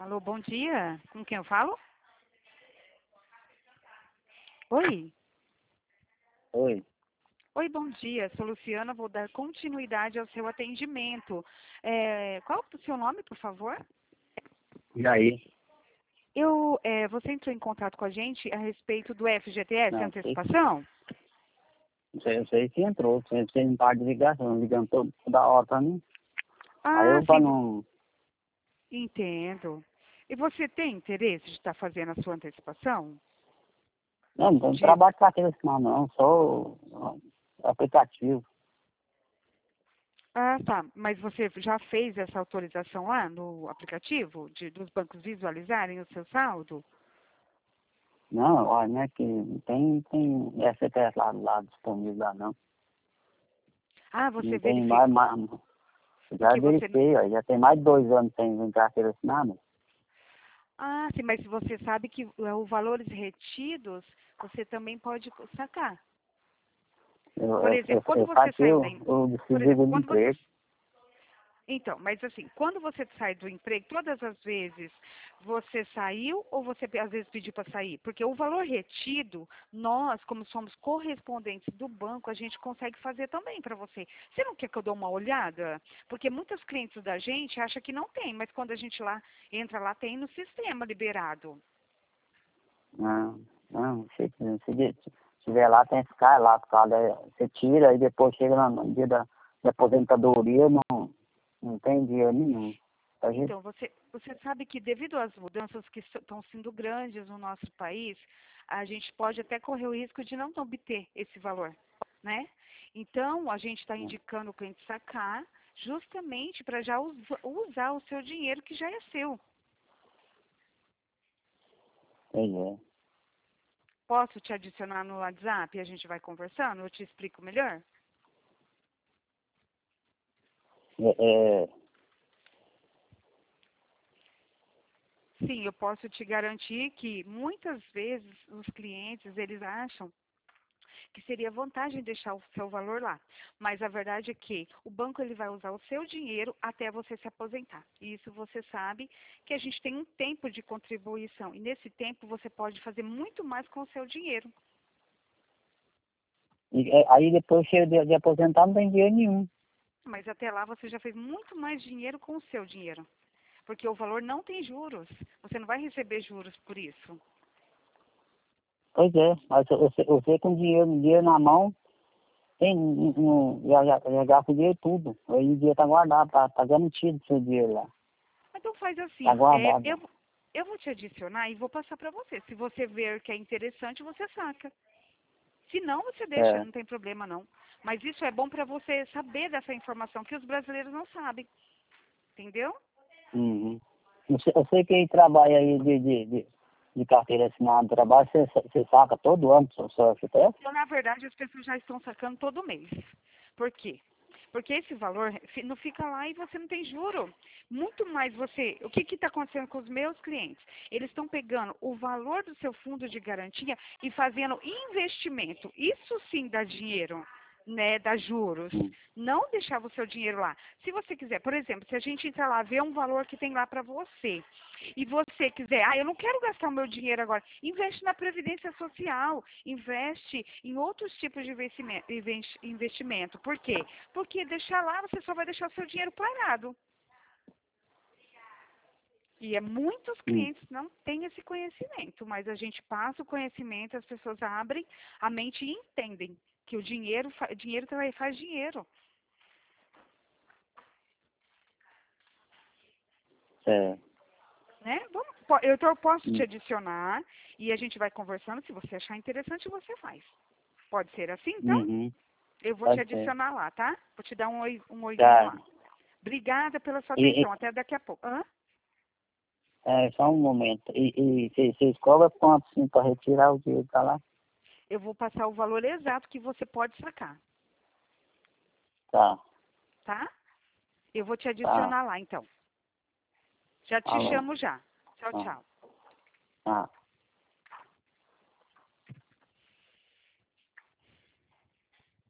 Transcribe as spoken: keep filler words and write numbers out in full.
Alô, bom dia. Com quem eu falo? Oi. Oi, Oi, bom dia. Sou Luciana, vou dar continuidade ao seu atendimento. É, qual é o seu nome, por favor? e aí? Eu, é, você entrou em contato com a gente a respeito do F G T S, Não, sei, antecipação? sei, eu sei que entrou, você, você não para de ligar, você não ligando toda, toda hora pra mim. Aí Ah, eu pra sim, vo- não. entendo. E você tem interesse de estar fazendo a sua antecipação? Não, não tenho De- trabalho com aquele sinal não, só ó, aplicativo. Ah, tá. Mas você já fez essa autorização lá no aplicativo de, dos bancos visualizarem o seu saldo? Não, olha, não é que não tem, tem F T S lá, lá disponível lá não. Ah, você Não tem mais, verificou. mais já Porque você verifiquei, ó, já tem mais de dois anos sem vir carteira assinada. Ah, sim, mas você sabe que eh, os valores retidos você também pode sacar. Eu, Por eu, eu, exemplo, quando eu você saquei saiu o, da, em- o por exemplo, seguro de quando você emprego. então, mas assim, quando você sai do emprego, todas as vezes você saiu ou você às vezes pediu para sair? Porque o valor retido, nós, como somos correspondentes do banco, a gente consegue fazer também para você. Você não quer que eu dê uma olhada? Porque muitos clientes da gente acham que não tem, mas quando a gente lá entra lá, tem no sistema liberado. Não, não, se, se, se tiver lá, tem que ficar lá, por causa, você tira e depois chega no, no dia da, da aposentadoria, não, não tem dinheiro nenhum. A gente, Então, você, você sabe que devido às mudanças que estão sendo grandes no nosso país, a gente pode até correr o risco de não obter esse valor, né? Então, a gente está indicando o cliente sacar justamente para já usa- usar o seu dinheiro que já é seu. pois é. Posso te adicionar no WhatsApp e a gente vai conversando? Eu te explico melhor? É, é, Sim, eu posso te garantir que muitas vezes os clientes, eles acham que seria vantagem deixar o seu valor lá. Mas a verdade é que o banco ele vai usar o seu dinheiro até você se aposentar. E isso você sabe que a gente tem um tempo de contribuição. E nesse tempo você pode fazer muito mais com o seu dinheiro. e, é, aí depois chega de, de aposentar, não tem dinheiro nenhum. Mas até lá você já fez muito mais dinheiro com o seu dinheiro. Porque o valor não tem juros. Você não vai receber juros por isso. Pois é, mas você, você com dinheiro, dinheiro na mão, tem, não, não- já, já, já gasta o dinheiro tudo. Aí o dinheiro tá guardado, tá, tá garantido o seu dinheiro lá. Então faz Tá assim, é, guardado. eu, eu vou te adicionar e vou passar para você. Se você ver que é interessante, você saca. Se não, você deixa, É. não tem problema não. Mas isso é bom para você saber dessa informação que os brasileiros não sabem, entendeu? Uhum. Eu sei, eu sei que aí trabalha aí de, de, de, de carteira assinada, trabalho, você, você saca todo ano o seu F T S? Então, na verdade, as pessoas já estão sacando todo mês. Por quê? Porque esse valor fi- não fica lá e você não tem juro. Muito mais você. O que está acontecendo com os meus clientes? Eles estão pegando o valor do seu fundo de garantia e fazendo investimento. Isso sim dá dinheiro, né? Dá juros. Hum. Não deixar o seu dinheiro lá. Se você quiser, por exemplo, se a gente entrar lá, ver um valor que tem lá para você, e você quiser, ah, eu não quero gastar o meu dinheiro agora, investe na Previdência Social, investe em outros tipos de investimento. investimento. Por quê? Porque deixar lá, você só vai deixar o seu dinheiro parado. E é, muitos Hum. clientes não têm esse conhecimento, mas a gente passa o conhecimento, as pessoas abrem a mente e entendem que o dinheiro, fa- dinheiro também faz dinheiro, É. né? Vamos, po- eu, então eu posso te Hum. adicionar e a gente vai conversando. Se você achar interessante, você faz. Pode ser assim, então? Uhum. Eu vou te Pode ser. adicionar lá, tá? Vou te dar um, oi, um oizinho Tá. lá. Obrigada pela sua E, e atenção. Até daqui a pouco. Hã? é, só um momento. E, e você, você cobra quanto assim para retirar o dinheiro tá lá? Eu vou passar o valor exato que você pode sacar, Tá, tá? Eu vou te tá. adicionar lá, então. Já te Alô. chamo já. Tchau, Tá. tchau. Tá.